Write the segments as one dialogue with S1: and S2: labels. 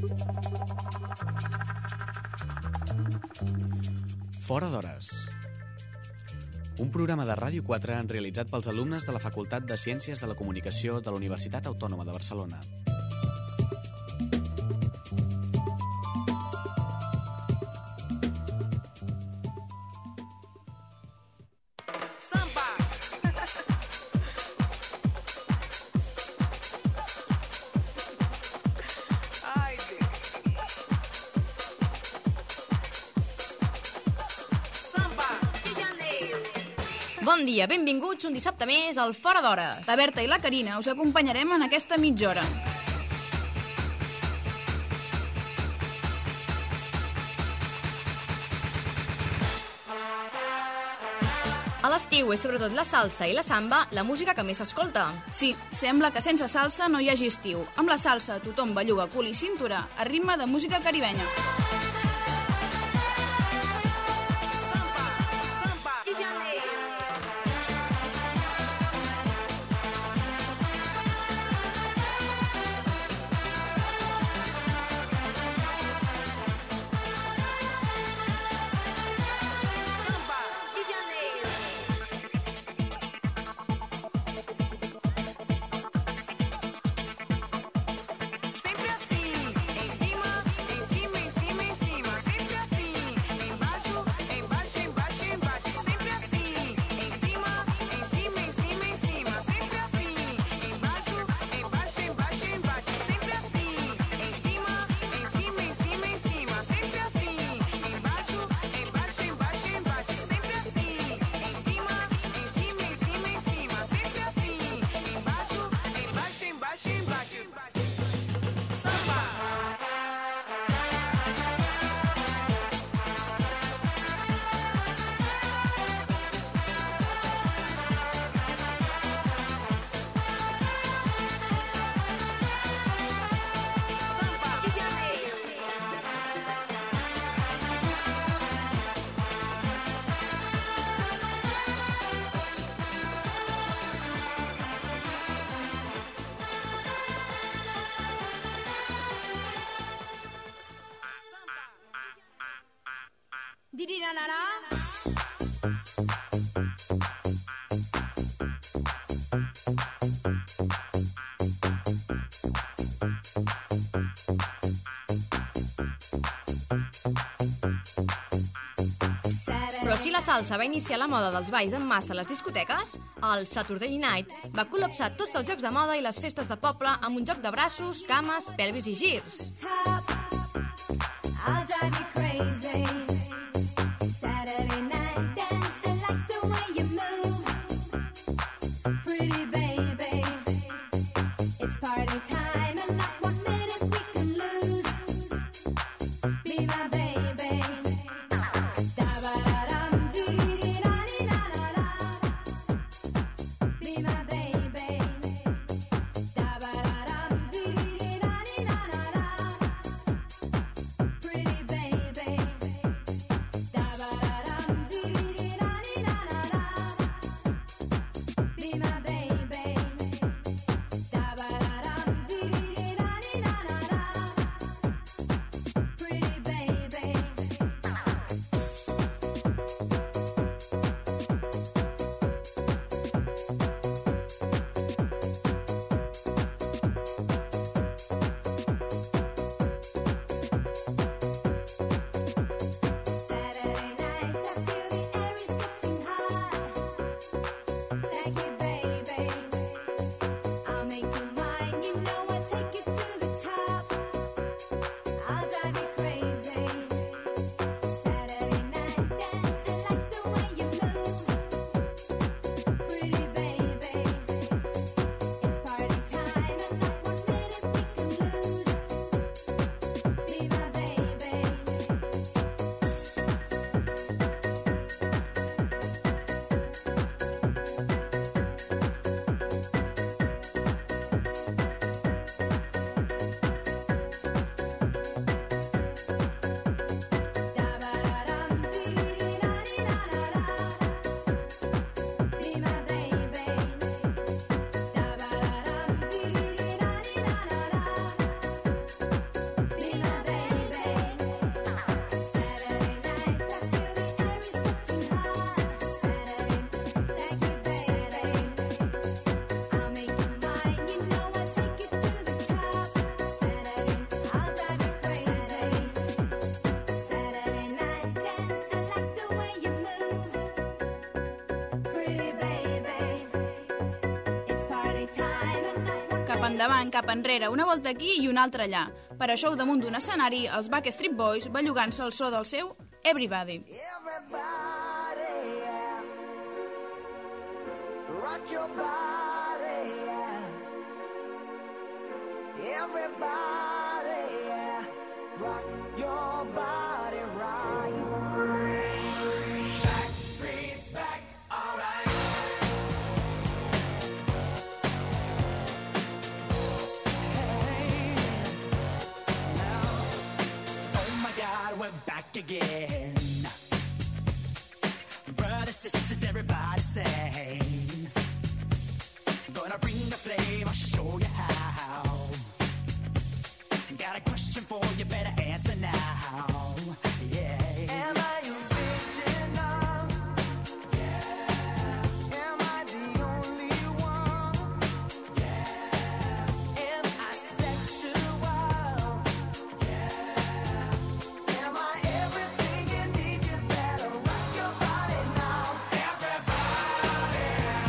S1: Fora d'hores. Un programa de Ràdio 4 realitzat pels alumnes de la Facultat de Ciències de la Comunicació de la Universitat Autònoma de Barcelona.
S2: Bon dia, benvinguts un dissabte més al Fora d'Hores.
S3: La Berta i la Carina us acompanyarem en aquesta mitja hora.
S2: A l'estiu és sobretot la salsa i la samba la música que més s'escolta.
S3: Sí, sembla que sense salsa no hi hagi estiu. Amb la salsa tothom belluga cul i cintura a ritme de música caribenya.
S2: Però si la salsa va iniciar la moda dels balls en massa a les discoteques, el Saturday Night va col·lapsar tots els jocs de moda i les festes de poble amb un joc de braços, cames, pelvis i girs.
S3: endavant, cap enrere, una volta aquí i una altra allà. Per això, damunt d'un escenari, els Backstreet Boys bellugant-se el so del seu Everybody.
S4: Everybody, yeah. Rock your body, yeah. Everybody, yeah. Rock your body right. Backstreet's back, all right. Hey, now, oh my God, we're back again. Brothers, sisters, everybody sing. Gonna bring the flame, I'll show you how. Got a question for you, better answer now. Yeah. Am I original? Yeah. Am I the only one? Yeah. Am I sexual? Yeah. Am I everything you need? You better rock your body now. Everybody,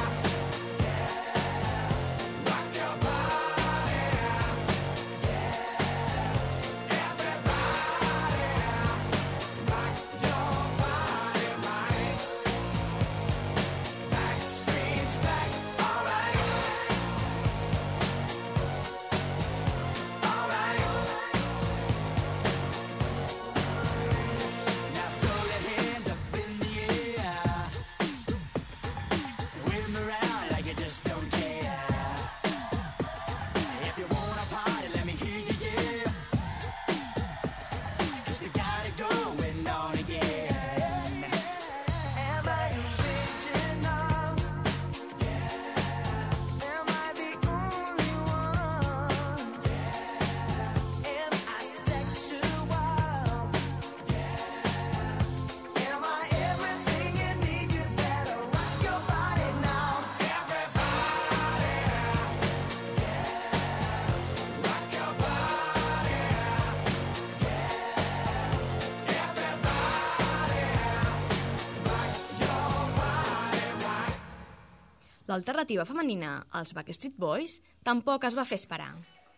S4: yeah. Rock your body, yeah.
S2: L'alternativa femenina als Backstreet Boys tampoc es va fer esperar.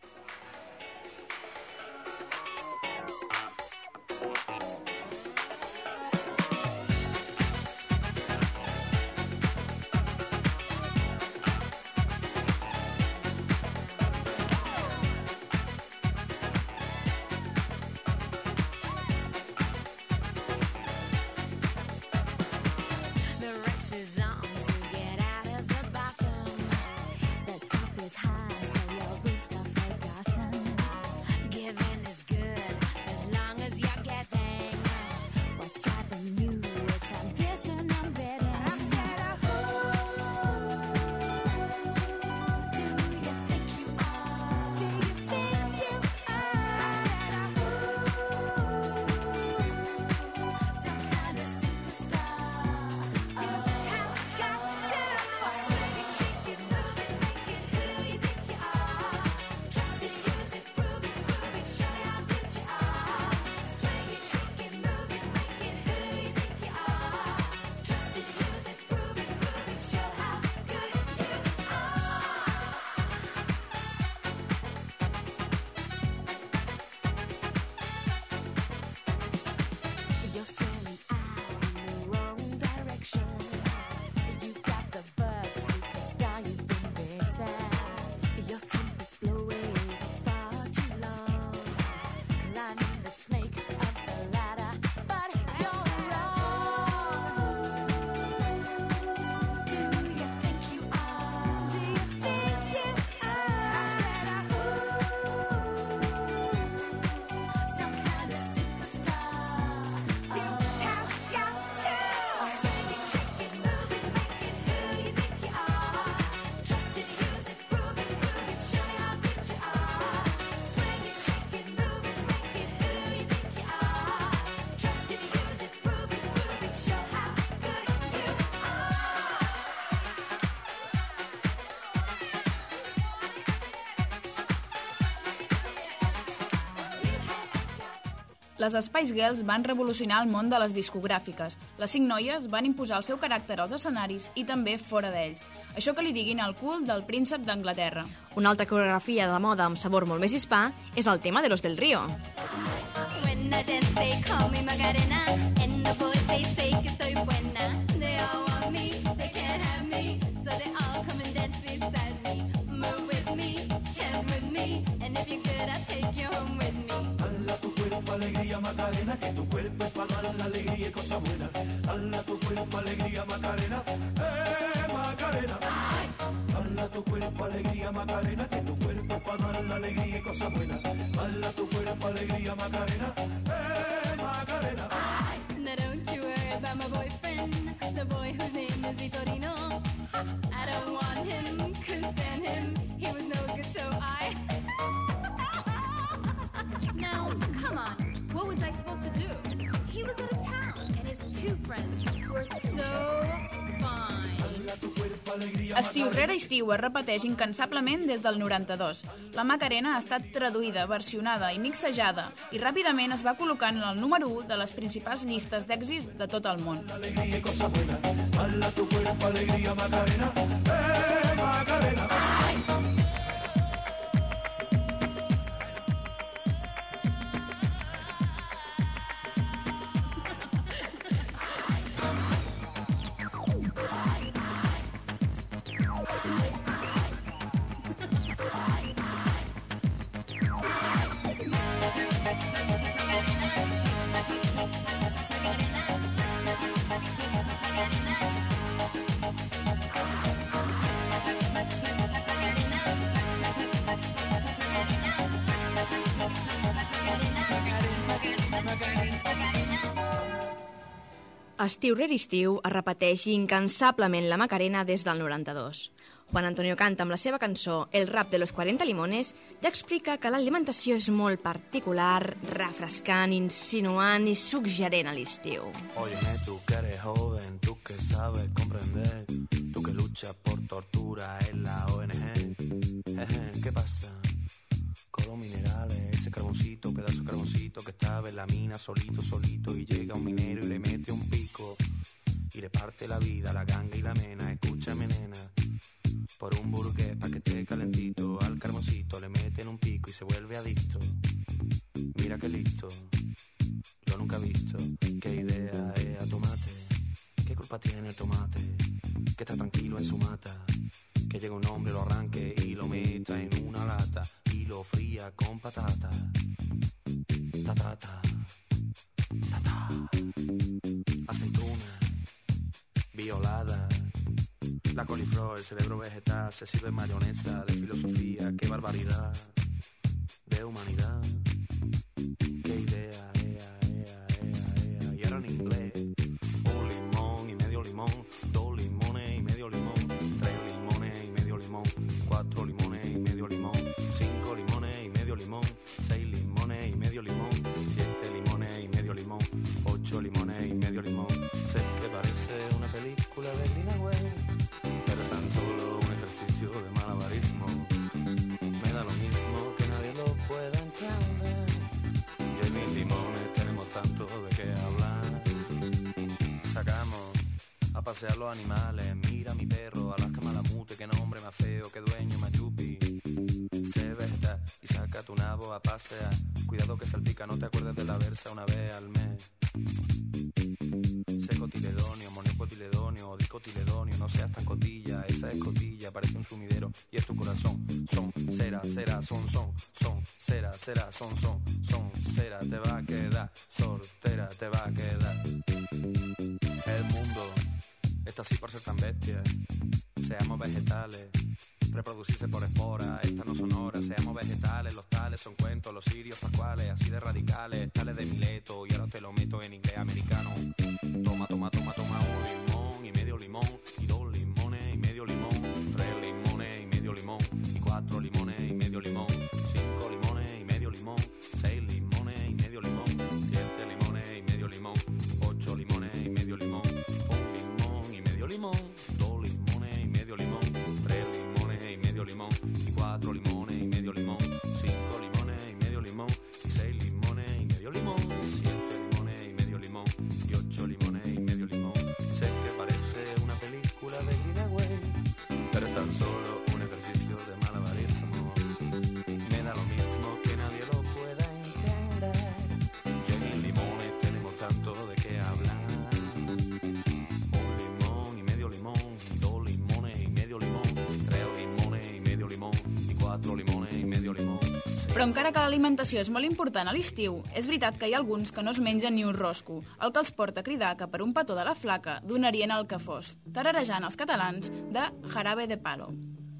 S3: Les Spice Girls van revolucionar el món de les discogràfiques. Les 5 noies van imposar el seu caràcter als escenaris i també fora d'ells. Això que li diguin al cul del príncep d'Anglaterra.
S2: Una altra coreografia de moda amb sabor molt més hispà és el tema de Los del Río.
S5: When I dance, they call me Macarena, and the boys they say que soy buena. They all want me, they can't have me, so they all come and dance beside me. Move with me, chant with me, and if you're good, I'll take you home with me.
S4: Hala tu cuerpo, alegría, Macarena, que tu cuerpo es para dar la alegría y cosas buenas. Hala tu cuerpo, alegría, Macarena, Macarena. Hala tu cuerpo, alegría, Macarena, que tu cuerpo es para dar la alegría y cosas buenas. Hala tu cuerpo, alegría, Macarena, Macarena.
S5: Now don't you worry about my boyfriend, the boy whose name is Vitorino. I don't want him, couldn't stand him, he was no good, so I... Now, come on, what was I supposed to do? He was out of town, and his two friends were so fine.
S3: Estiu rere estiu es repeteix incansablement des del 92. La Macarena ha estat traduïda, versionada i mixejada i ràpidament es va col·locant en el número 1 de les principals llistes d'èxits de tot el món.
S2: Estiu rere estiu es repeteix incansablement la Macarena des del 92. Juan Antonio Canta, amb la seva cançó El rap de los 40 limones, ja explica que l'alimentació és molt particular, refrescant, insinuant i suggerent a l'estiu.
S6: Óyeme, tú que eres joven, tú que sabes comprender, tú que luchas por tortura en la ONG. ¿Qué pasa? Coros minerales, ese carboncito, pedazo de carboncito que estaba en la mina solito, solito, y llega un minero y le mete un pico y le parte la vida, la ganga y la mena. Escúchame, nena, por un burgués pa' que esté calentito, al carboncito le meten un pico y se vuelve adicto. Mira que listo, lo nunca he visto. Qué idea es a tomate, qué culpa tiene el tomate, que está tranquilo en su mata, que llega un hombre, lo arranque y lo meta en una lata y lo fría con patata. Tatata, tatá, aceituna, violada, la coliflor, el cerebro vegetal, se sirve mayonesa de filosofía, qué barbaridad de humanidad, qué idea, y ahora en inglés, un limón y medio limón, 2 limones y medio limón, 3 limones y medio limón, 4 limones y medio limón, 5 limones y medio limón, 6 limones y medio limón, 7 limones y medio limón, 8 limones y medio limón. Sé que parece una película de Greenaway, pero es tan solo un ejercicio de malabarismo. Me da lo mismo que nadie lo pueda entender. Yo y mis limones tenemos tanto de qué hablar. Sacamos a pasear los animales. Mira mi perro, Alaska Malamute, qué nombre más feo, qué dueño más yupi. Se vegeta y saca tu nabo a pasear. Cuidado que salpica, no te acuerdes de la versa una vez al mes. Secotiledonio, monecotiledonio, dicotiledonio, no seas tan cotilla, esa es cotilla, parece un sumidero y es tu corazón. Son, cera, cera, son, cera, cera, son, cera, te va a quedar, sortera, te va a quedar. El mundo está así por ser tan bestia, seamos vegetales, reproducirse por esporas, estas no son horas, seamos vegetales, los tales son cuentos, los sirios pascuales, así de radicales, tales de Mileto, y ahora te lo meto en inglés americano. Toma, toma, toma, toma, 1 limón y medio limón, y 2 limones y medio limón, 3 limones y medio limón, y 4 limones y medio limón, 5 limones y medio limón, 6 limones y medio limón, 7 limones y medio limón, 8 limones y medio limón, 1 limón y medio limón, 2 limones y medio limón, 3 limones y medio limón, y 4 limones y medio limón, 5 limones y medio limón, y 6 limones y medio limón, 7 limones y medio limón, y 8 limones y medio limón. Sé que parece una película
S3: Però encara que l'alimentació és molt important a l'estiu, és veritat que hi ha alguns que no es mengen ni un rosco, el que els porta a cridar que per un petó de la flaca donarien el que fos, tararejant els catalans de Jarabe de Palo.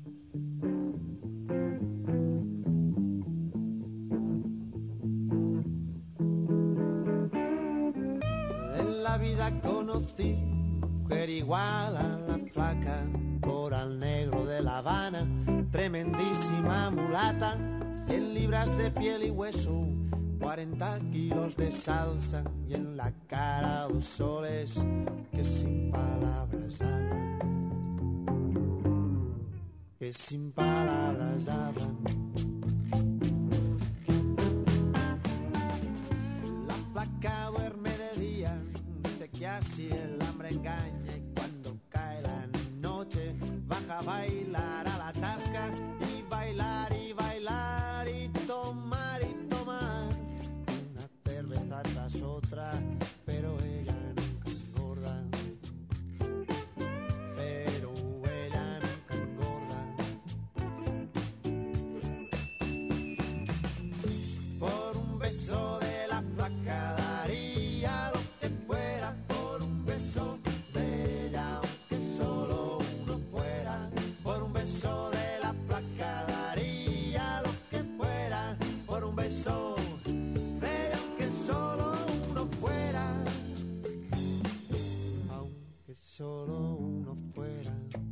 S7: En la vida conocí mujer igual a la flaca, coral negro de La Habana, tremendísima mulata, 100 libras de piel y hueso, 40 kilos de salsa y en la cara 2 soles que sin palabras hablan, que sin palabras hablan. La flaca duerme de día, dice que así el hambre engaña y cuando cae la noche baja a bailar a la tasca y bailar y bailar y tomar una cerveza tras otra, pero ella nunca engorda, pero ella nunca engorda. Por un beso de la flaca daría lo que fuera, por un beso de ella aunque solo uno fuera, por un beso de la flaca daría lo que fuera, por un beso de ella aunque solo uno fuera, aunque solo uno fuera.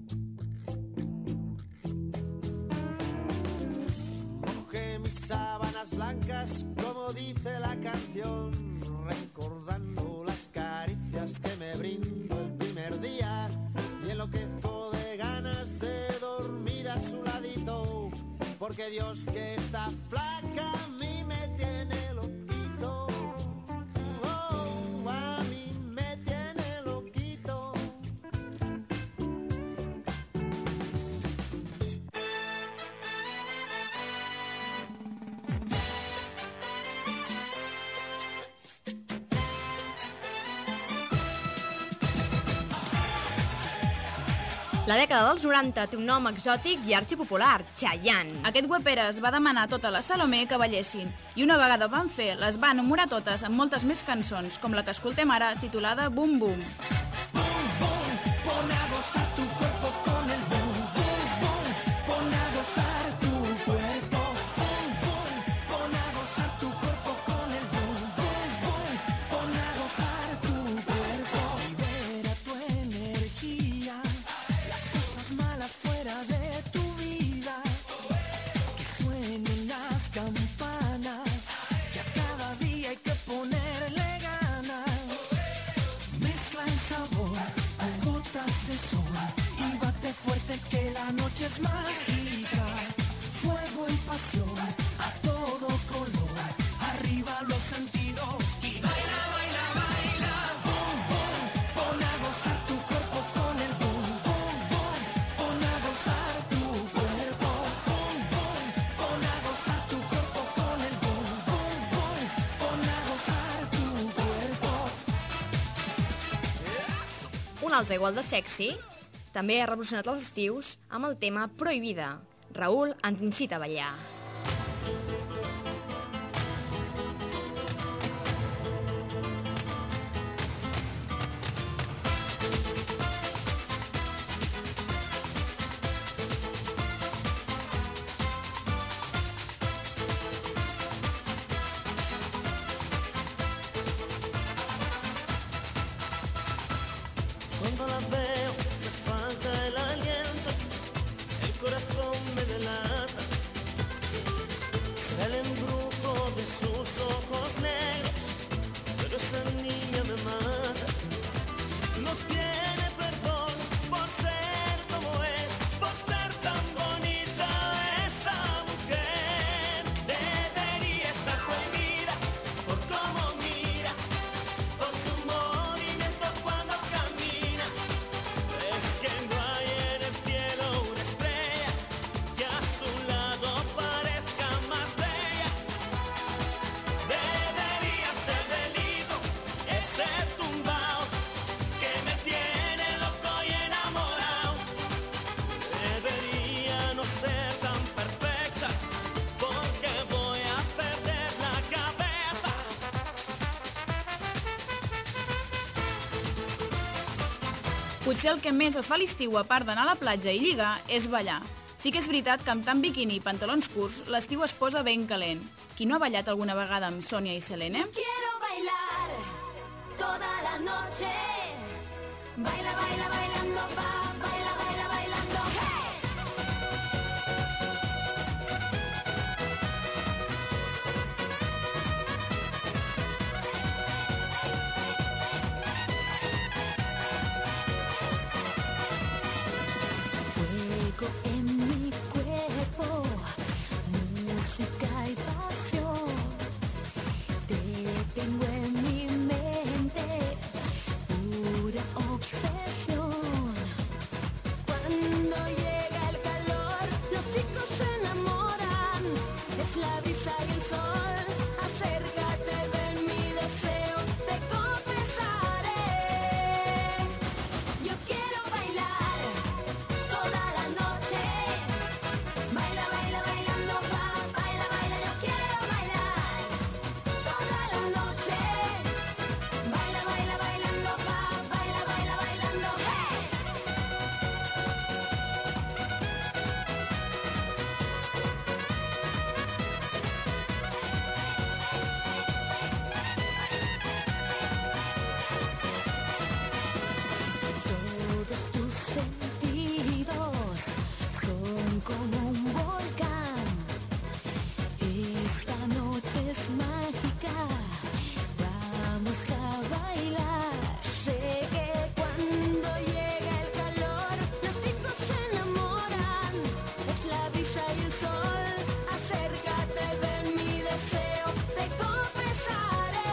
S7: Mojé mis sábanas blancas como dice la canción, recordando las caricias que me brindó el primer día y enloquezco de ganas de dormir a su ladito, porque Dios que esta flaca a mí me tiene loquito, oh, a mí me tiene loquito.
S2: La dècada dels 90 té un nom exòtic i arxipopular, Chayanne.
S3: Aquest guapera es va demanar a tota la Salomé que ballessin, i una vegada ho van fer, les va enamorar totes amb moltes més cançons, com la que escoltem ara, titulada Boom Boom.
S4: Pon a gozar tu cuerpo con el boom, boom, boom. Pon a gozar tu cuerpo, boom, boom. Pon a gozar tu cuerpo con el boom, boom, boom. Pon a gozar tu cuerpo. Libera tu energía, las cosas malas fuera de tu vida. Que suenen las campanas, que a cada día hay que ponerle ganas. Mezcla el sabor a gotas de sol y bate fuerte que la noche es mágica. Fuego y pasión a todo color, arriba los sentidos y baila, baila, baila. Boom, boom, pon a gozar tu cuerpo con el boom, boom, boom. Pon a gozar tu cuerpo, boom, boom. Pon a gozar tu cuerpo con el boom, boom, boom. Pon a gozar tu cuerpo.
S2: Un altre igual de sexy també ha revolucionat els estius amb el tema Prohibida. Raúl ens incita a ballar.
S7: Cuando la veo me falta el aliento, el corazón me delata.
S3: Potser el que més es fa a l'estiu, a part d'anar a la platja i lligar, és ballar. Sí que és veritat que amb tant biquini i pantalons curts, l'estiu es posa ben calent. Qui no ha ballat alguna vegada amb Sònia i Selene?
S5: Quiero bailar toda la noche. Baila, baila, bailando, va, baila, baila, bailando, hey. Fuego en mi cuerpo, música y pasión. Te tengo en mi mente, pura obsesión. Cuando llega el calor, los chicos se enamoran. Es la brisa y el sol. Acércate, ven mi deseo, te confesaré. Yo quiero bailar toda la noche. Baila, baila, bailando, va, baila, baila. Yo quiero bailar toda la noche. Baila, baila, bailando, va, baila, baila, bailando, hey. Todos tus sentidos son como un volcán. Esta noche es mágica, vamos a bailar. Sé que cuando llega el calor, los chicos se enamoran. Es la brisa y el sol. Acércate, ven mi deseo, te confesaré.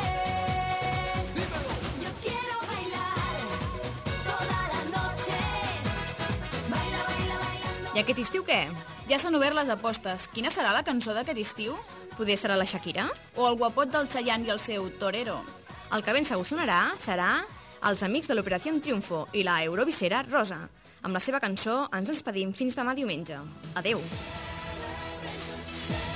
S5: Yo quiero bailar toda la noche. Baila, baila, bailando.
S2: I aquest estiu què?
S3: Ja s'han obert les apostes. Quina serà la cançó d'aquest estiu?
S2: Poder serà la Shakira?
S3: O el guapot del Chayanne i el seu Torero?
S2: El que ben segur sonarà serà Els Amics de l'Operació Triunfo i la eurovisera Rosa. Amb la seva cançó ens despedim fins demà diumenge. Adeu!